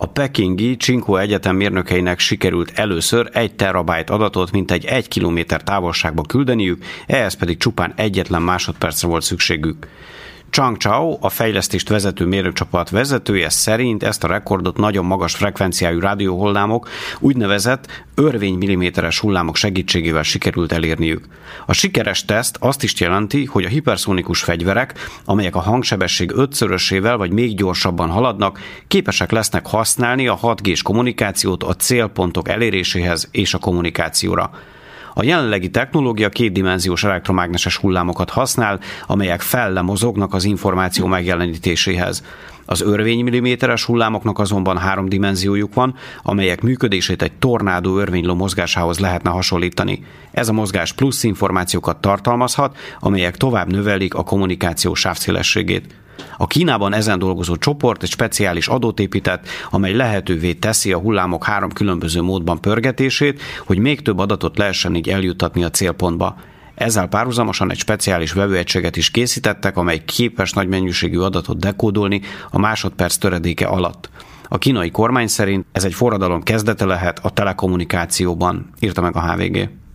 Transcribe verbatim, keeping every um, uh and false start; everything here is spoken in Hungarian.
A pekingi Tsinghua Egyetem mérnökeinek sikerült először egy terabájt adatot mintegy egy kilométer távolságba küldeniük, ehhez pedig csupán egyetlen másodpercre volt szükségük. Chang Chao, a fejlesztést vezető mérnökcsapat vezetője szerint ezt a rekordot nagyon magas frekvenciájú rádióhullámok, úgynevezett örvénymilliméteres hullámok segítségével sikerült elérniük. A sikeres teszt azt is jelenti, hogy a hiperszonikus fegyverek, amelyek a hangsebesség ötszörösével vagy még gyorsabban haladnak, képesek lesznek használni a hat G-s kommunikációt a célpontok eléréséhez és a kommunikációra. A jelenlegi technológia kétdimenziós elektromágneses hullámokat használ, amelyek felle mozognak az információ megjelenítéséhez. Az örvénymilliméteres hullámoknak azonban három dimenziójuk van, amelyek működését egy tornádó örvényló mozgásához lehetne hasonlítani. Ez a mozgás plusz információkat tartalmazhat, amelyek tovább növelik a kommunikáció sávszélességét. A Kínában ezen dolgozó csoport egy speciális adót épített, amely lehetővé teszi a hullámok három különböző módban pörgetését, hogy még több adatot lehessen így eljuttatni a célpontba. Ezzel párhuzamosan egy speciális vevőegységet is készítettek, amely képes nagy mennyiségű adatot dekódolni a másodperc töredéke alatt. A kínai kormány szerint ez egy forradalom kezdete lehet a telekommunikációban, írta meg a há vé gé.